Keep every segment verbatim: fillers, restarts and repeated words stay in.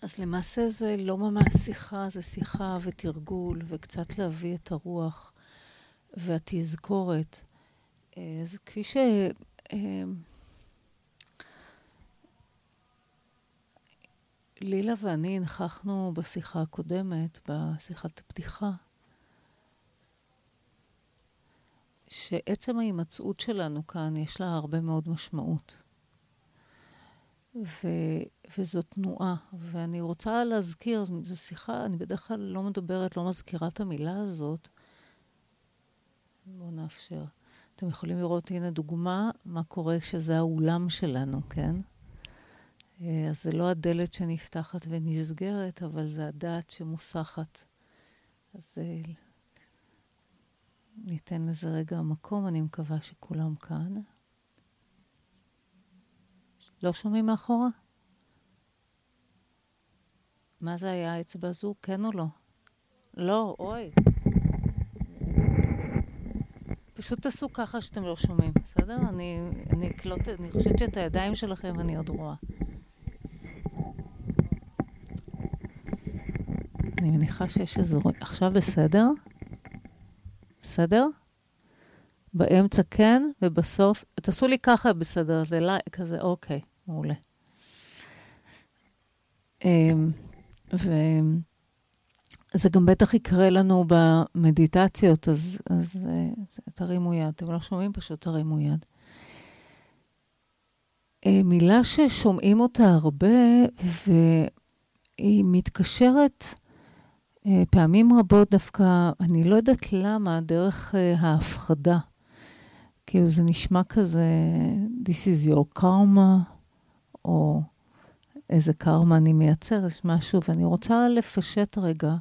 אז למעשה זה לא ממש שיחה, זה שיחה ותרגול וקצת להביא את הרוח והתזכורת. אז כפי ש... לילה ואני נכחנו בשיחה הקודמת, בשיחת הפתיחה, שעצם ההימצאות שלנו כאן יש לה הרבה מאוד משמעות. ו... וזו תנועה, ואני רוצה להזכיר, זו שיחה, אני בדרך כלל לא מדברת, לא מזכירה את המילה הזאת. בואו נאפשר. אתם יכולים לראות, הנה דוגמה, מה קורה כשזה האולם שלנו, כן? אז זה לא הדלת שנפתחת ונסגרת, אבל זה הדעת שמוסחת. אז ניתן לזה רגע מקום, אני מקווה שכולם כאן. לא שומעים מאחורה? מה זה היה האצבע הזו? כן או לא? לא, אוי. פשוט תעשו ככה שאתם לא שומעים, בסדר? אני, אני, קלוט, אני חושבת שאת הידיים שלכם אני עוד רואה. אני מניחה שיש איזו... עכשיו בסדר? בסדר? באמצע כן, ובסוף... תעשו לי ככה בסדר, זה לא... כזה, אוקיי, מעולה. וזה גם בטח יקרה לנו במדיטציות, אז, אז תרימו יד. אתם לא שומעים, פשוט תרימו יד. מילה ששומעים אותה הרבה, והיא מתקשרת פעמים רבות דווקא, אני לא יודעת למה, דרך ההפחדה. כאילו זה נשמע כזה, this is your karma, או איזה קרמה אני מייצר, יש משהו, ואני רוצה לפשט רגע,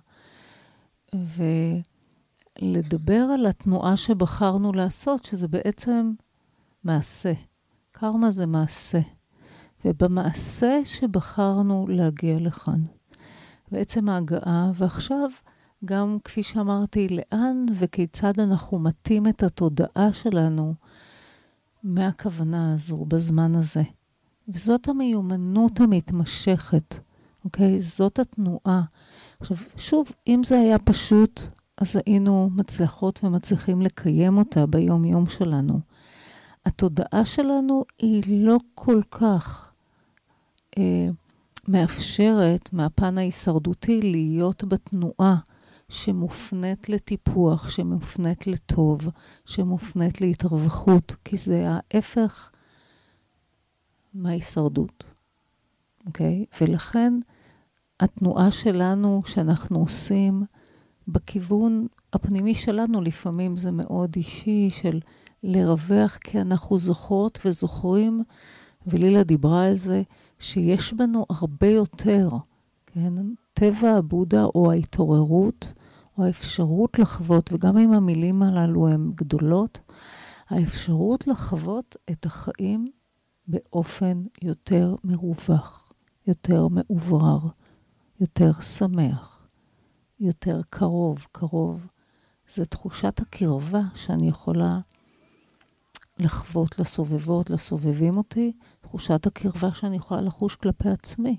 ולדבר על התנועה שבחרנו לעשות, שזה בעצם מעשה. קרמה זה מעשה. ובמעשה שבחרנו להגיע לכאן. בעצם ההגעה, ועכשיו גם כפי שאמרתי, לאן וכיצד אנחנו מתאים את התודעה שלנו מהכוונה הזו, בזמן הזה. וזאת המיומנות המתמשכת, אוקיי? זאת התנועה. עכשיו, שוב, אם זה היה פשוט, אז היינו מצליחות ומצליחים לקיים אותה ביום יום שלנו. התודעה שלנו היא לא כל כך אה, מאפשרת מהפן ההישרדותי להיות בתנועה שמופנית לטיפוח, שמופנית לטוב, שמופנית להתרווחות, כי זה ההפך מההישרדות. אוקיי? ולכן התנועה שלנו שאנחנו עושים בכיוון הפנימי שלנו, לפעמים זה מאוד אישי של לרווח, כי אנחנו זוכרות וזוכרים, ולילה דיברה על זה, שיש בנו הרבה יותר, כן? טבע הבודה או ההתעוררות, או האפשרות לחוות, וגם אם המילים הללו הן גדולות, האפשרות לחוות את החיים באופן יותר מרווח, יותר מאוברר, יותר שמח, יותר קרוב. קרוב זה תחושת הקרבה שאני יכולה לחוות לסובבות, לסובבים אותי, תחושת הקרבה שאני יכולה לחוש כלפי עצמי.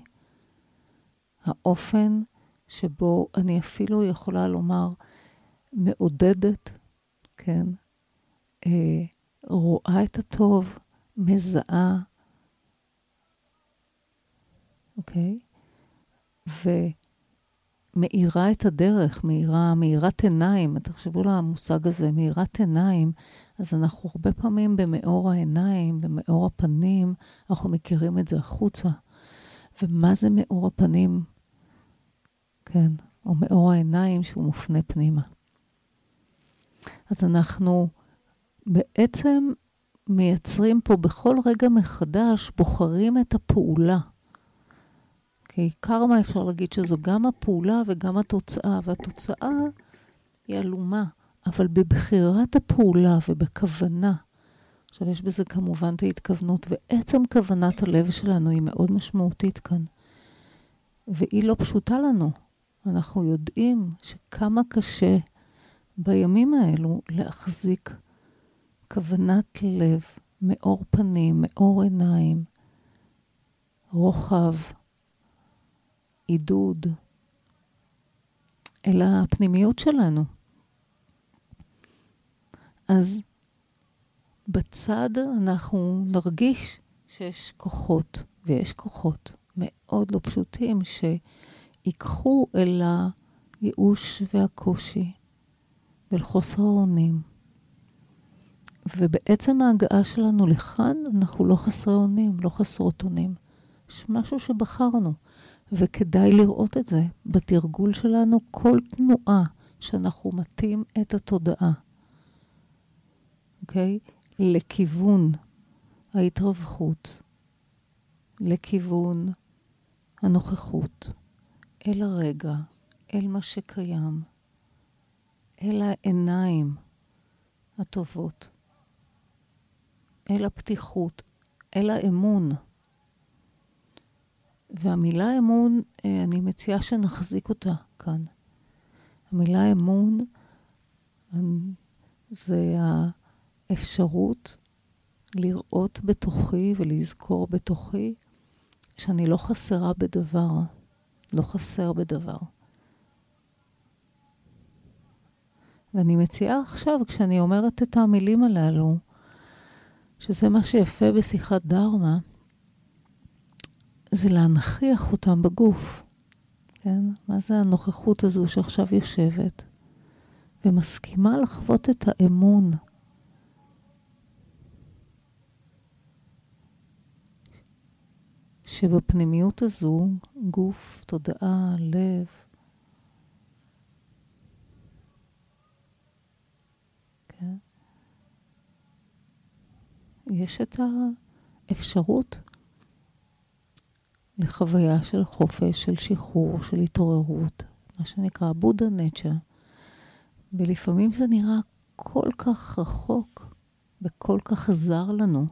האופן שבו אני אפילו יכולה לומר מעודדת, כן, אה, רואה את הטוב, מזהה, אוקיי? ומאירה את הדרך, מאירה, מאירת עיניים, תחשבו על המושג הזה, מאירת עיניים, אז אנחנו הרבה פעמים במאור העיניים, במאור הפנים, אנחנו מכירים את זה החוצה. ומה זה מאור הפנים? כן, או מאור העיניים שהוא מופנה פנימה. אז אנחנו בעצם מייצרים פה בכל רגע מחדש, בוחרים את הפעולה. כי קרמה אפשר להגיד שזו גם הפעולה וגם התוצאה, והתוצאה היא אלומה, אבל בבחירת הפעולה ובכוונה, עכשיו יש בזה כמובן את ההתכוונות, ועצם כוונת הלב שלנו היא מאוד משמעותית כאן. והיא לא פשוטה לנו. אנחנו יודעים שכמה קשה בימים האלו להחזיק כוונת לב, מאור פנים, מאור עיניים, רוחב, עידוד, אל הפנימיות שלנו. אז בצד אנחנו נרגיש שיש כוחות, ויש כוחות מאוד לא פשוטים שיקחו אל הייאוש והקושי ואל חוסר האונים. ובעצם ההגעה שלנו לכאן אנחנו לא חסרי אונים, לא חסרות אונים. יש משהו שבחרנו, וכדאי לראות את זה בתרגול שלנו, כל תנועה שאנחנו מתאים את התודעה. אוקיי? לכיוון ההתרווחות, לכיוון הנוכחות, אל הרגע, אל מה שקיים, אל העיניים הטובות, אל הפתיחות, אל האמון. והמילה אמון, אני מציעה שנחזיק אותה כאן. המילה אמון זה האפשרות לראות בתוכי ולזכור בתוכי שאני לא חסרה בדבר, לא חסר בדבר. ואני מציעה עכשיו, כשאני אומרת את המילים הללו, שזה מה שיפה בשיחת דרמה, זה להנכיח אותם בגוף. כן? מה זה הנוכחות הזו שעכשיו יושבת? ומסכימה לחוות את האמון. שבפנימיות הזו, גוף, תודעה, לב, כן? יש את האפשרות לחוויה של חופש, של שחרור, של התעוררות, מה שנקרא בודה נצ'ה. ולפעמים זה נראה כל כך רחוק וכל כך זר לנו.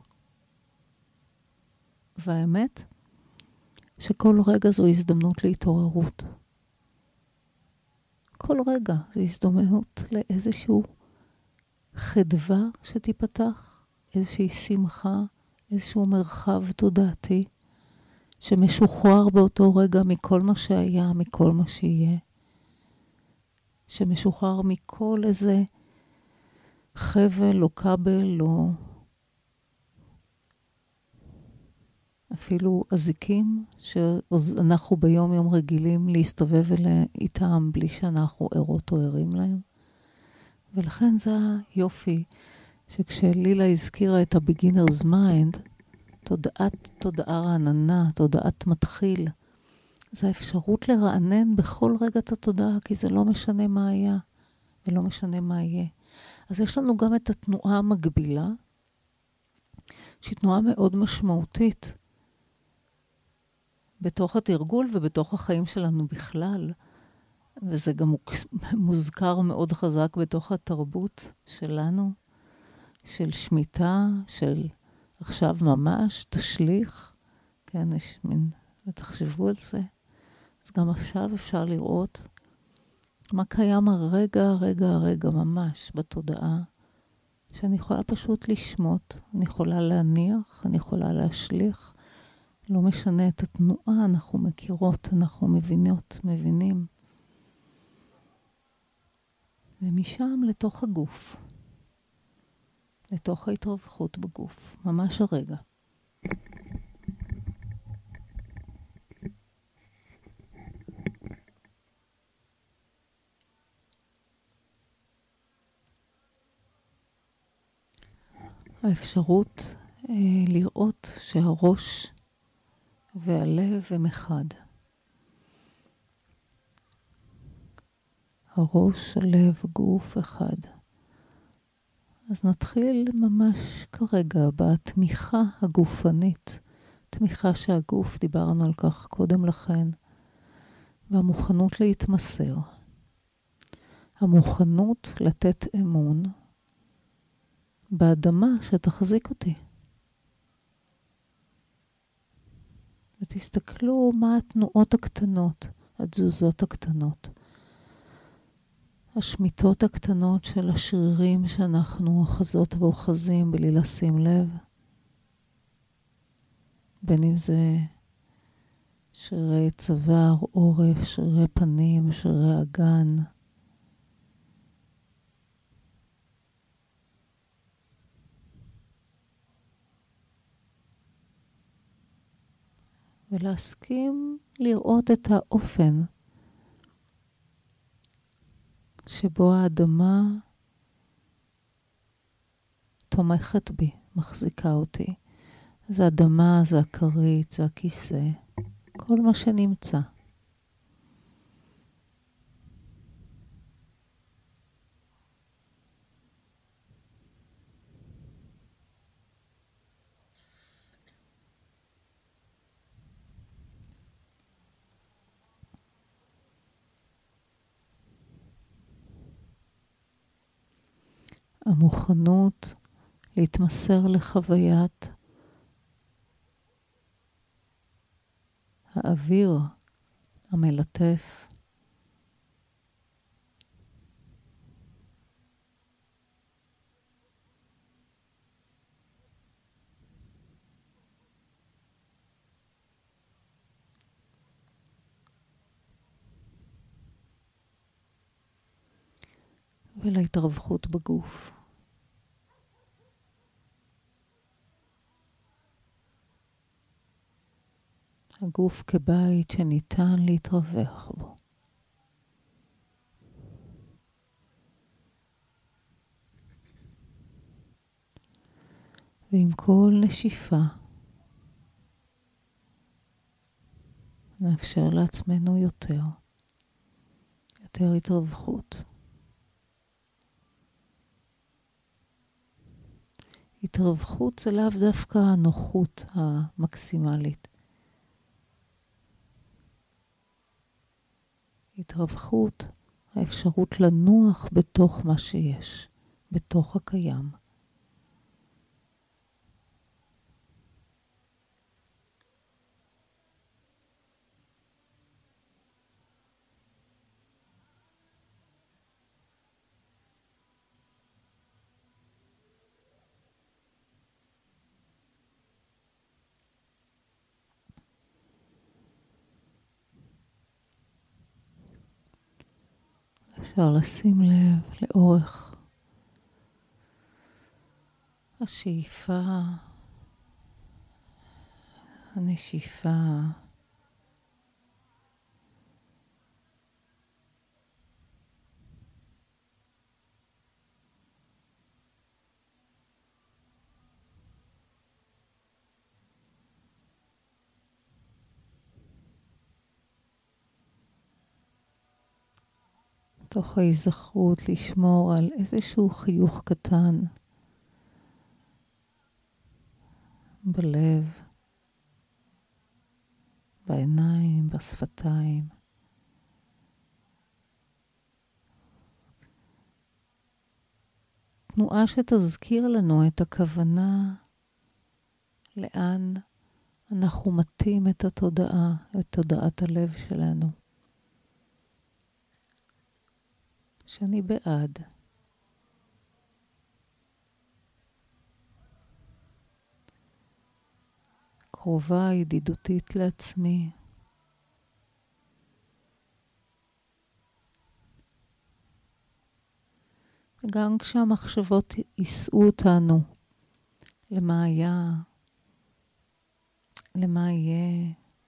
והאמת, שכל רגע זו הזדמנות להתעוררות. כל רגע זו הזדמנות לאיזשהו חדווה שתיפתח, איזושהי שמחה, איזשהו מרחב תודעתי, שמשוחרר באותו רגע מכל מה שהיה, מכל מה שיהיה. שמשוחרר מכל איזה חבל או כבל או אפילו אזיקים שאנחנו ביום יום רגילים להסתובב איתם בלי שאנחנו ערות או ערים להם. ולכן זה היופי שכשלילה הזכירה את ה-beginner's mind, תודעת, תודעה רעננה, תודעת מתחיל, זה האפשרות לרענן בכל רגע את התודעה, כי זה לא משנה מה היה ולא משנה מה יהיה. אז יש לנו גם את התנועה המקבילה, שהיא תנועה מאוד משמעותית בתוך התרגול ובתוך החיים שלנו בכלל, וזה גם מוזכר מאוד חזק בתוך התרבות שלנו, של שמיטה, של עכשיו ממש, תשליך, כן, יש מין, ותחשבו על זה. אז גם עכשיו אפשר לראות מה קיים הרגע, הרגע, הרגע ממש בתודעה, שאני יכולה פשוט לשמות, אני יכולה להניח, אני יכולה להשליך, לא משנה את התנועה, אנחנו מכירות, אנחנו מבינות, מבינים. ומשם לתוך הגוף, לתוך ההתרווחות בגוף, ממש הרגע. האפשרות אה, לראות שהראש והלב הם אחד. הראש, הלב, גוף אחד. אז נתחיל ממש כרגע בתמיכה הגופנית. תמיכה שהגוף, דיברנו על כך קודם לכן, והמוכנות להתמסר. המוכנות לתת אמון באדמה שתחזיק אותי. ותסתכלו מה התנועות הקטנות, התזוזות הקטנות. השמיטות הקטנות של השרירים שאנחנו אוחזות ואוחזים בלי לשים לב. בין אם זה שרירי צוואר, עורף, שרירי פנים, שרירי אגן. ולהסכים לראות את האופן שבו האדמה תומכת בי, מחזיקה אותי. זה אדמה, זה הכרית, זה הכיסא, כל מה שנמצא. המוכנות להתמסר לחוויית האוויר המלטף. ולהתרווחות בגוף. הגוף כבית שניתן להתרווח בו. ועם כל נשיפה נאפשר לעצמנו יותר, יותר התרווחות. התרווחות זה לאו דווקא הנוחות המקסימלית. התרווחות, האפשרות לנוח בתוך מה שיש, בתוך הקיים. אפשר לשים לב לאורך השאיפה, הנשיפה, תוך ההיזכרות לשמור על איזשהו חיוך קטן בלב, בעיניים, בשפתיים. תנועה שתזכיר לנו את הכוונה לאן אנחנו מתאים את התודעה, את תודעת הלב שלנו. שאני בעד. קרובה, ידידותית לעצמי. גם כשהמחשבות יישאו אותנו למה היה, למה יהיה,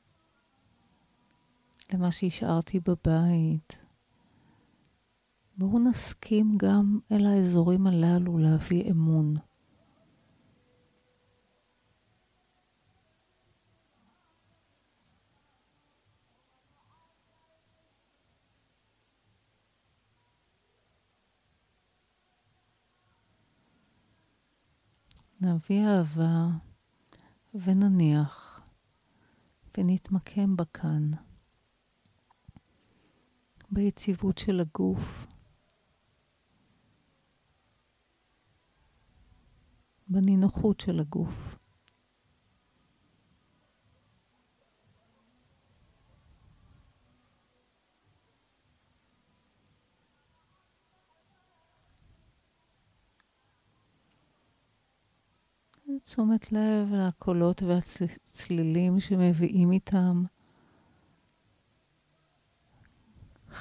למה שהשארתי בבית. בואו נסכים גם אל האזורים הללו להביא אמון. נביא אהבה ונניח ונתמקם בכאן, ביציבות של הגוף, בנינוחות של הגוף. תשומת לב לקולות והצלילים שמביאים איתם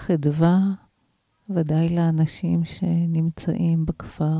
חדווה, ודאי לאנשים שנמצאים בכפר.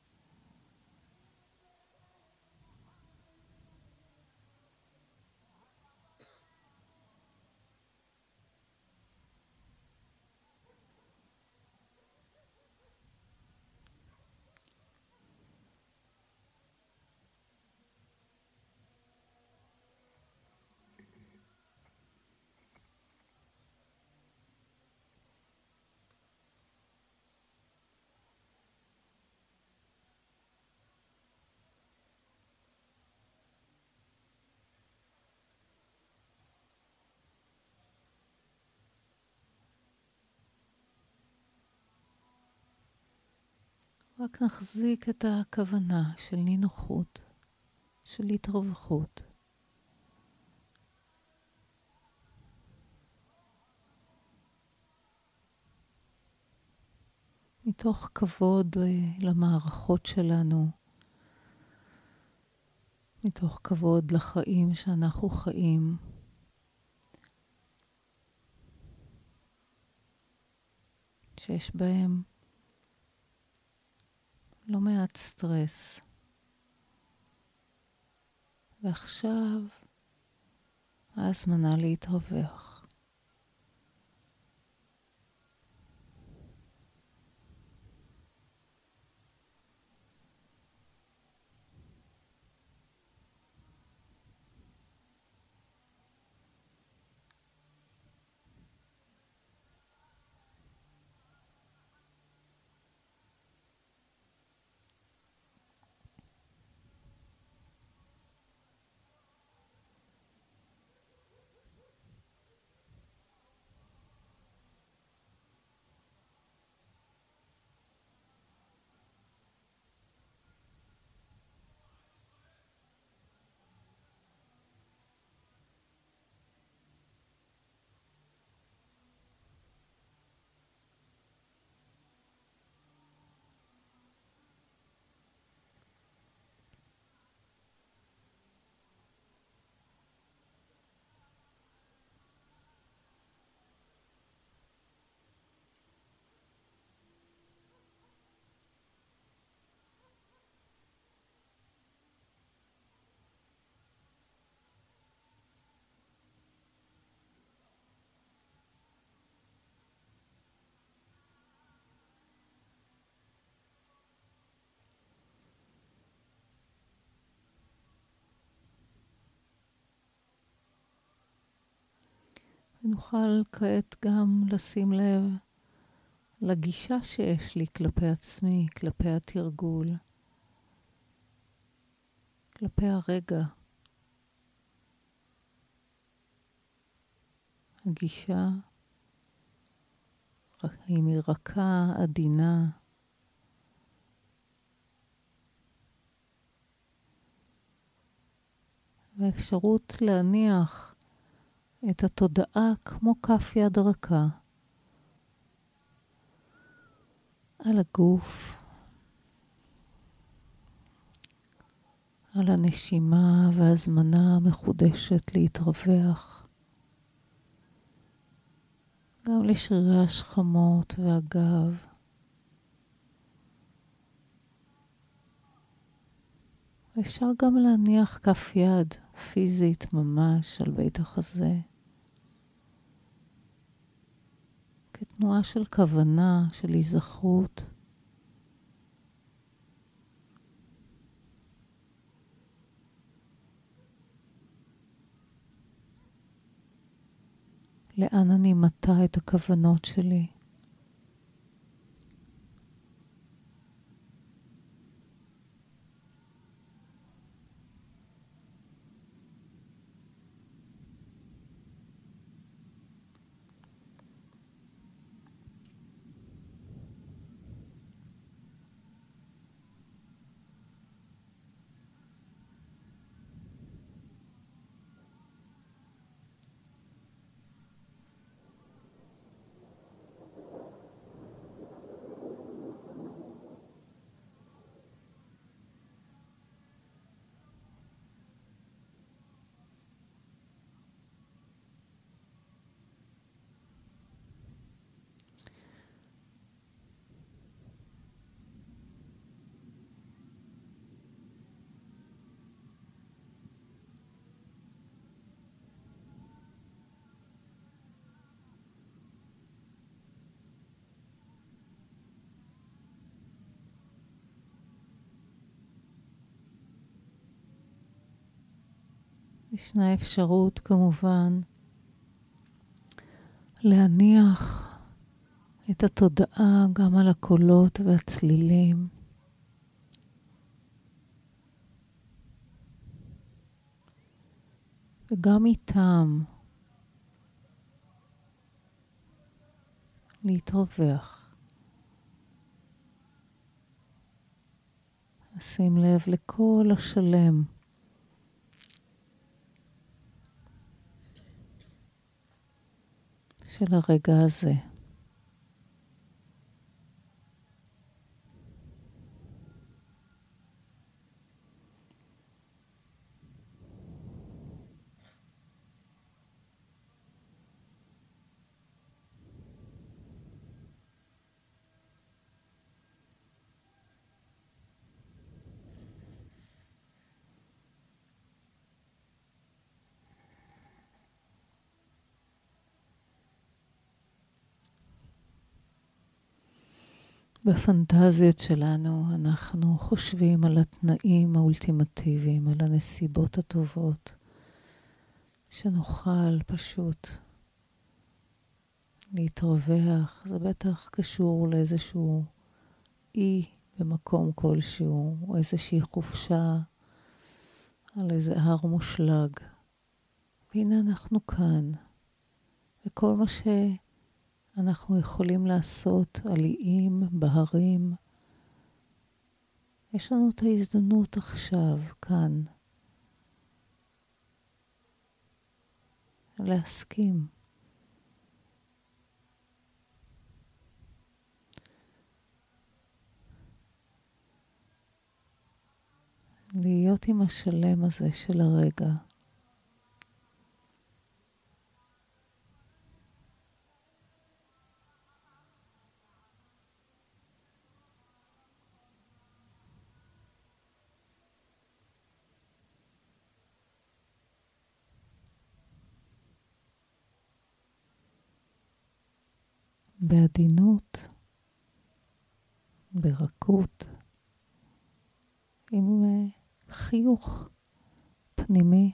רק נחזיק את הכוונה של נינוחות, של התרווחות. מתוך כבוד למערכות שלנו, מתוך כבוד לחיים שאנחנו חיים, שיש בהם לא מעט סטרס. ועכשיו הזמנה להתרווח. ונוכל כעת גם לשים לב לגישה שיש לי כלפי עצמי, כלפי התרגול, כלפי הרגע. הגישה, אם היא רכה, עדינה, והאפשרות להניח את התודעה כמו כף יד רכה על הגוף, על הנשימה והזמנה המחודשת להתרווח, גם לשרירי השכמות והגב. אפשר גם להניח כף יד פיזית ממש על בית החזה, כתנועה של כוונה, של היזכרות. לאן אני מטה את הכוונות שלי. ישנה אפשרות כמובן להניח את התודעה גם על הקולות והצלילים. וגם איתם להתרווח. לשים לב לכל השלם. של הרגע הזה. בפנטזיות שלנו אנחנו חושבים על התנאים האולטימטיביים, על הנסיבות הטובות, שנוכל פשוט להתרווח. זה בטח קשור לאיזשהו אי במקום כלשהו, או איזושהי חופשה על איזה הר מושלג. והנה אנחנו כאן, וכל מה ש... אנחנו יכולים לעשות על איים, בהרים. יש לנו את ההזדמנות עכשיו, כאן, להסכים. להיות עם השלם הזה של הרגע. בעדינות, ברכות, עם חיוך פנימי.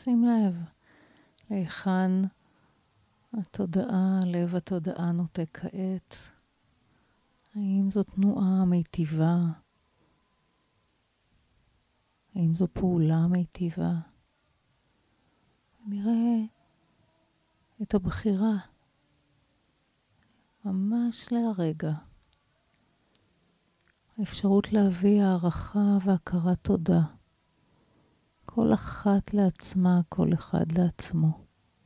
שים לב להיכן התודעה, לב התודעה נוטה כעת. האם זו תנועה מיטיבה? האם זו פעולה מיטיבה? נראה את הבחירה ממש להרגע. האפשרות להביא הערכה והכרת תודה. כל אחת לעצמה, כל אחד לעצמו.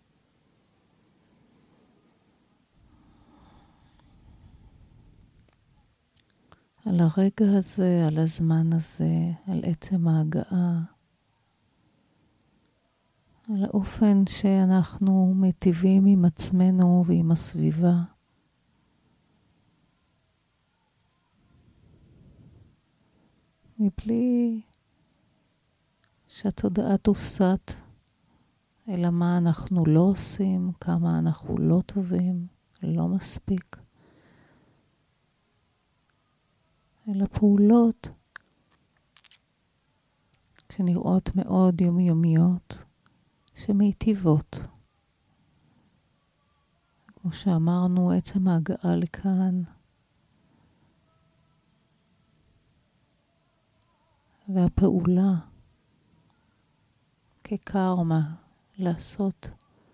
על הרגע הזה, על הזמן הזה, על עצם ההגעה, על האופן שאנחנו מיטיבים עם עצמנו ועם הסביבה. מבלי שהתודעה תוסט, אלא מה אנחנו לא עושים, כמה אנחנו לא טובים, לא מספיק. אלא פעולות שנראות מאוד יומיומיות, שמיטיבות. כמו שאמרנו, עצם ההגעה לכאן, והפעולה כקרמה, לעשות,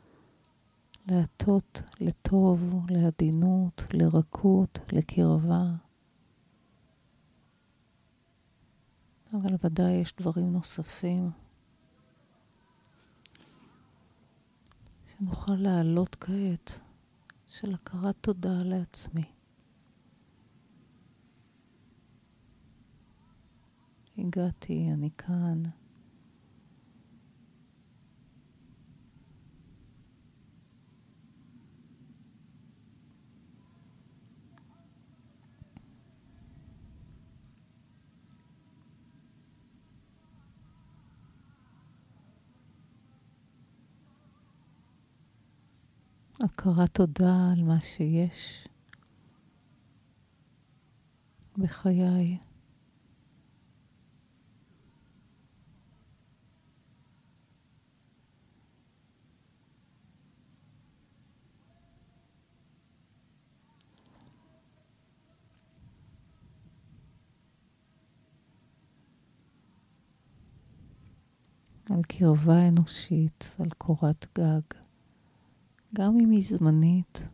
להטות לטוב, לעדינות, לרכות, לקרבה. אבל ודאי יש דברים נוספים שנוכל להעלות כעת, של הכרת תודה לעצמי. הגעתי, אני כאן. הכרת תודה על מה שיש בחיי. על קרבה אנושית, על קורת גג. גם אם היא זמנית.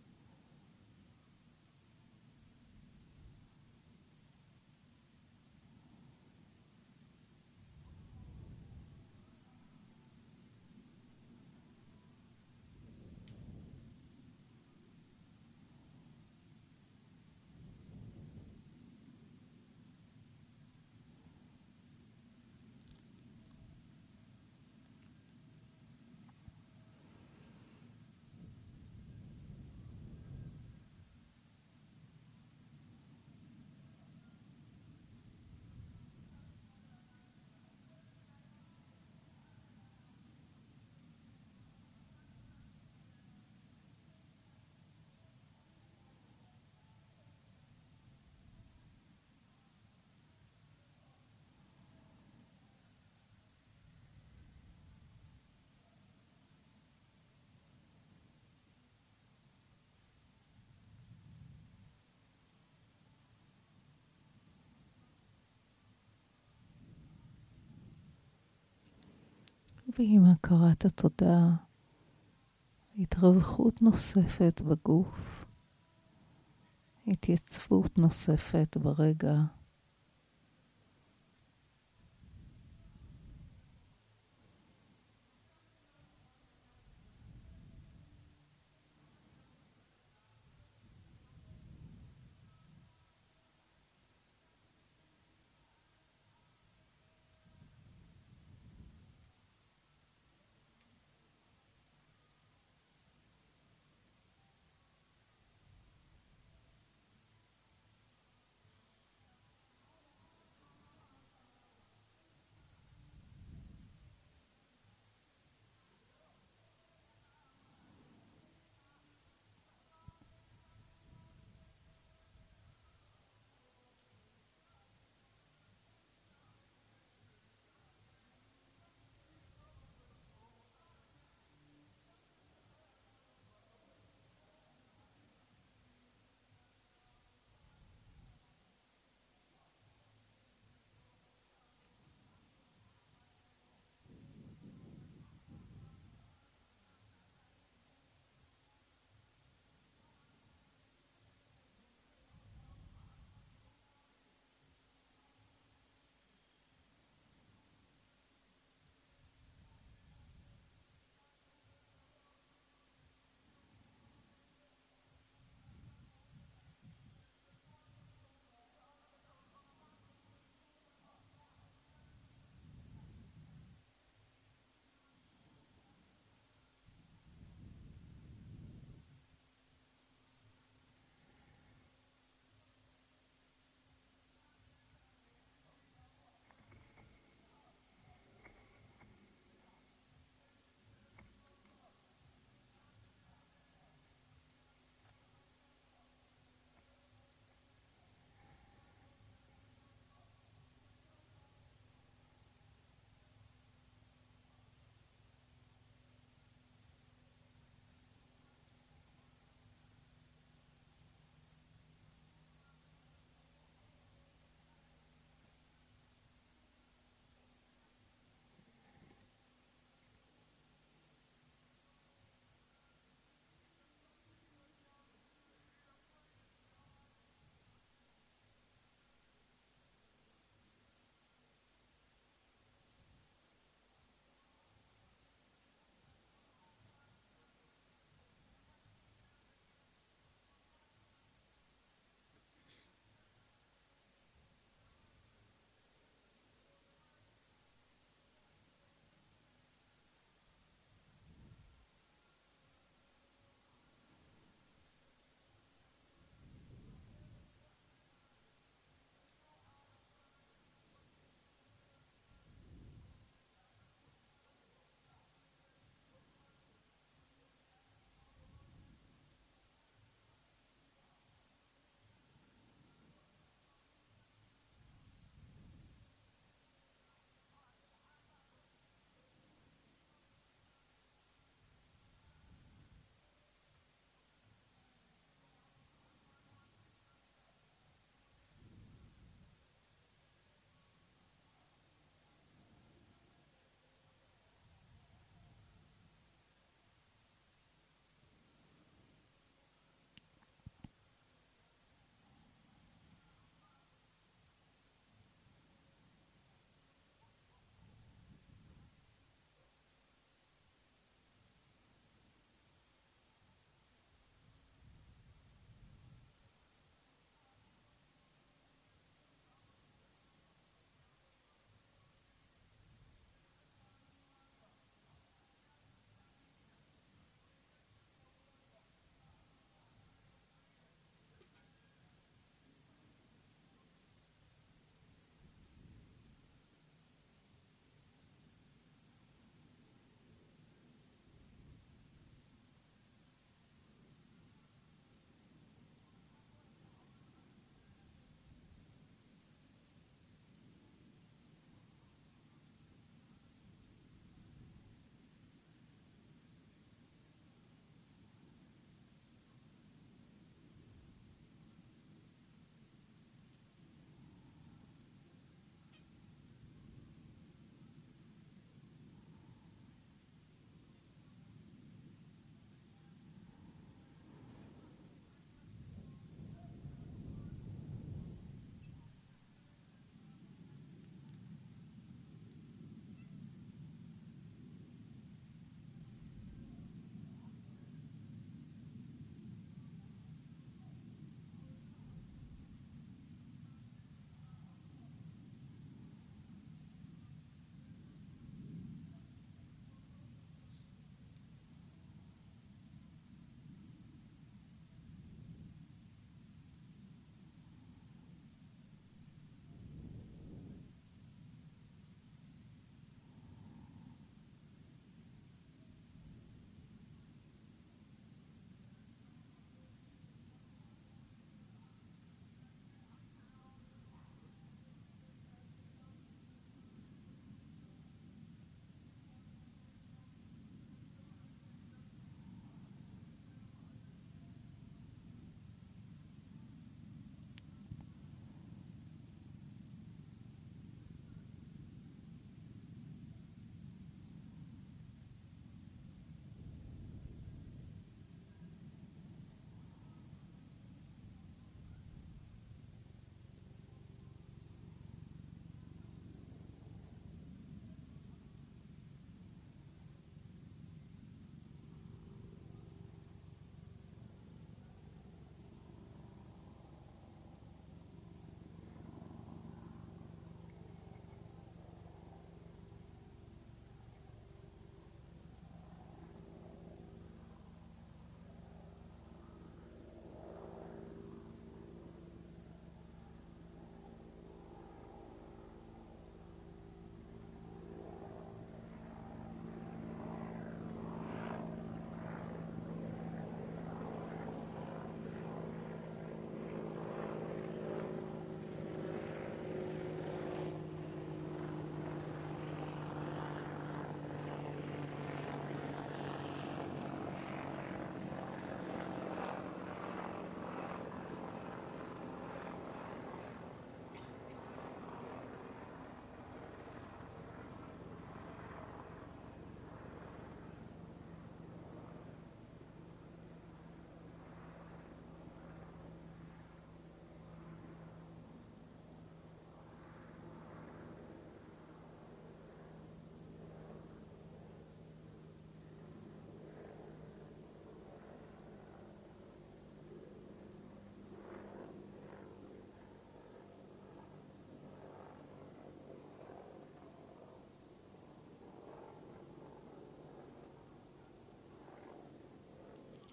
ועם הכרת התודה, התרווחות נוספת בגוף, התייצבות נוספת ברגע.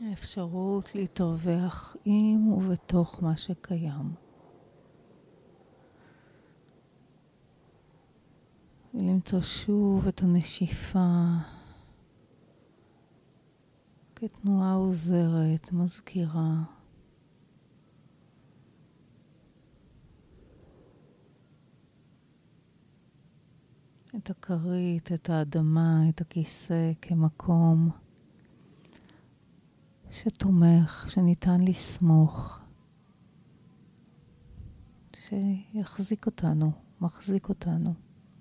האפשרות להתרווח עם ובתוך מה שקיים. ולמצוא שוב את הנשיפה כתנועה עוזרת, מזכירה. את הכרית, את האדמה, את הכיסא כמקום שתומך, שניתן לסמוך, שיחזיק אותנו, מחזיק אותנו.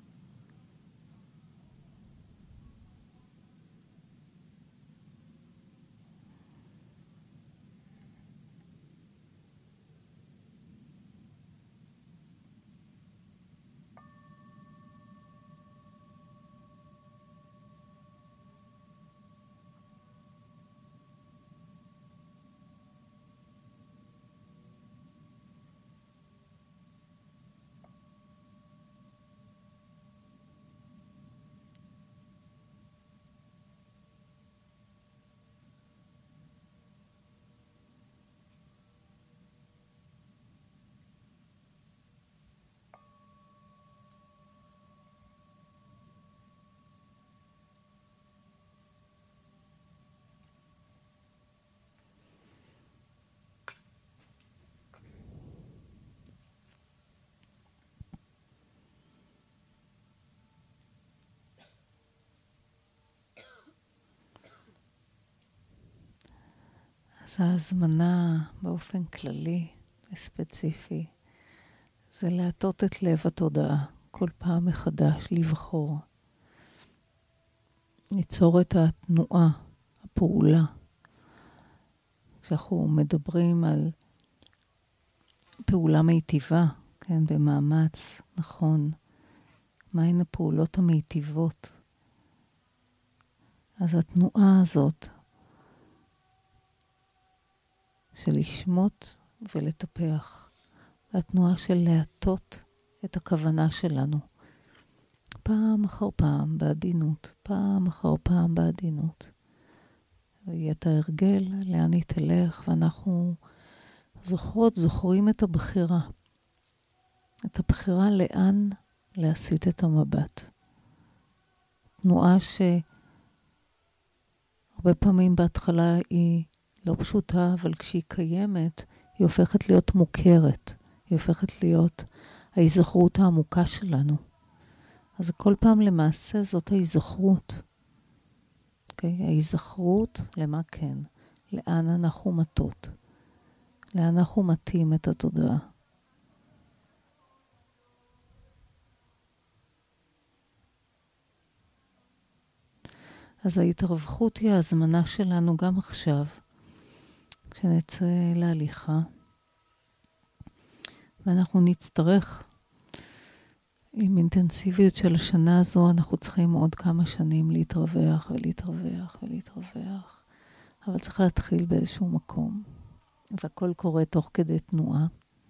אז ההזמנה באופן כללי וספציפי זה להטות את לב התודעה כל פעם מחדש, לבחור. ליצור את התנועה, הפעולה. כשאנחנו מדברים על פעולה מיטיבה, כן, במאמץ, נכון, מהן הפעולות המיטיבות? אז התנועה הזאת של לשמות ולטפח, והתנועה של להטות את הכוונה שלנו, פעם אחר פעם בעדינות, פעם אחר פעם בעדינות. ויהיה את ההרגל לאן היא תלך, ואנחנו זוכרות, זוכרים את הבחירה. את הבחירה לאן להסיט את המבט. תנועה שהרבה פעמים בהתחלה היא לא פשוטה, אבל כשהיא קיימת, היא הופכת להיות מוכרת. היא הופכת להיות ההיזכרות העמוקה שלנו. אז כל פעם למעשה זאת ההיזכרות. Okay? ההיזכרות למה כן? לאן אנחנו מטות? לאן אנחנו מתאים את התודעה? אז ההתרווחות היא ההזמנה שלנו גם עכשיו, כשנצא להליכה, ואנחנו נצטרך, עם אינטנסיביות של השנה הזו, אנחנו צריכים עוד כמה שנים להתרווח ולהתרווח ולהתרווח, אבל צריך להתחיל באיזשהו מקום, והכל קורה תוך כדי תנועה.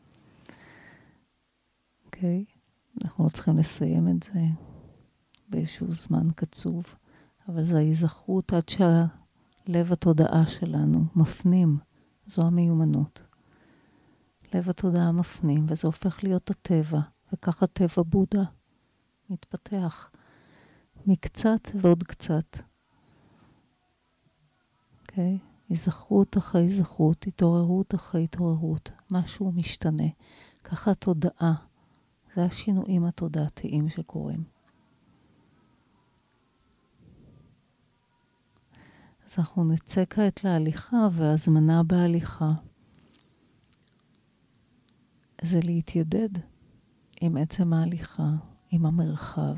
אוקיי? אנחנו לא צריכים לסיים את זה באיזשהו זמן קצוב, אבל זה ההיזכרות עד שהלב התודעה שלנו מפנים, זו המיומנות. לב התודעה מפנים, וזה הופך להיות הטבע, וככה טבע בודה מתפתח מקצת ועוד קצת. אוקיי? היזכרות אחרי היזכרות, התעוררות אחרי התעוררות, משהו משתנה. ככה התודעה, זה השינויים התודעתיים שקורים. אז אנחנו נצא כעת להליכה, והזמנה בהליכה זה להתיידד עם עצם ההליכה, עם המרחב.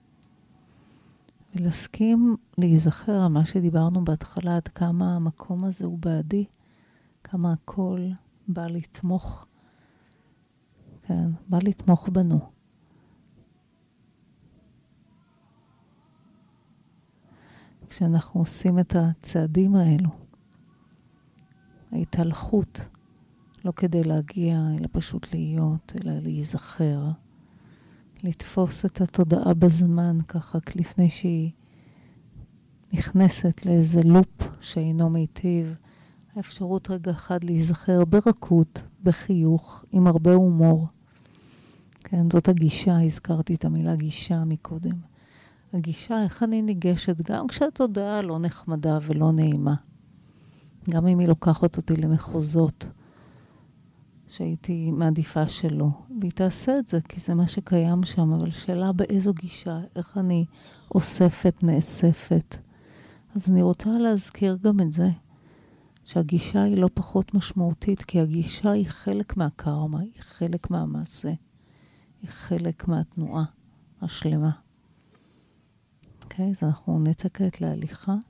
ולהסכים להיזכר על מה שדיברנו בהתחלה, עד כמה המקום הזה הוא בעדי, כמה הכל בא לתמוך, כן, בא לתמוך בנו. כשאנחנו עושים את הצעדים האלו, ההתהלכות, לא כדי להגיע, אלא פשוט להיות, אלא להיזכר, לתפוס את התודעה בזמן, ככה לפני שהיא נכנסת לאיזה לופ שאינו מיטיב, האפשרות רגע אחד להיזכר ברכות, בחיוך, עם הרבה הומור. כן, זאת הגישה, הזכרתי את המילה גישה מקודם. הגישה, איך אני ניגשת, גם כשהתודעה לא נחמדה ולא נעימה. גם אם היא לוקחת אותי למחוזות שהייתי מעדיפה שלא. והיא תעשה את זה, כי זה מה שקיים שם, אבל שאלה באיזו גישה, איך אני אוספת, נאספת. אז אני רוצה להזכיר גם את זה, שהגישה היא לא פחות משמעותית, כי הגישה היא חלק מהקרמה, היא חלק מהמעשה, היא חלק מהתנועה השלמה. אוקיי, אז אנחנו נצא כעת להליכה.